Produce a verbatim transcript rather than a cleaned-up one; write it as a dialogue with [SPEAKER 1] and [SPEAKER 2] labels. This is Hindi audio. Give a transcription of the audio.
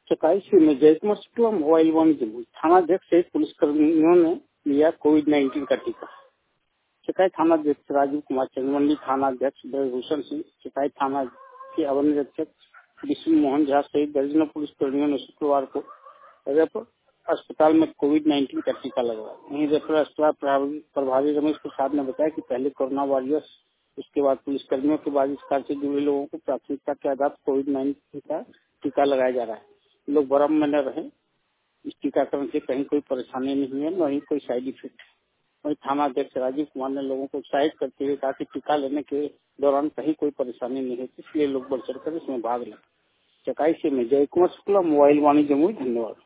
[SPEAKER 1] चकाई से में जय कुमार शुक्ला मोबाइल वाणिज्य थाना अध्यक्ष सहित पुलिसकर्मियों ने लिया कोविड नाइन्टीन का टीका। चकाई थाना अध्यक्ष राजीव कुमार चंद्रमंडी, थाना अध्यक्ष ब्रजभूषण सिंह, चकाई थाना के अवर निरीक्षक विष्णु मोहन झा सहित दर्जनों पुलिसकर्मियों ने शुक्रवार को रेफर अस्पताल में कोविड नाइन्टीन का टीका लगवाया। वहीं रेफर अस्पताल प्रभारी रमेश प्रसाद ने बताया कि पहले कोरोना वॉरियर्स, उसके बाद पुलिसकर्मियों के बाद इस कार्य से जुड़े लोगों को प्राथमिकता के आधार पर कोविड नाइन्टीन का टीका लगाया जा रहा है। लोग भ्रम में न रहे, इस टीकाकरण से कहीं कोई परेशानी नहीं है, न ही कोई साइड इफेक्ट है। वहीं थाना अध्यक्ष राजीव कुमार ने लोगों को उत्साहित करते हुए कहा कि टीका लेने के दौरान कहीं कोई परेशानी नहीं है, इसलिए लोग बढ़ चढ़ कर इसमें भाग लें। चकाई से मैं जय कुमार शुक्ला मोबाइल वाणिज्य। धन्यवाद।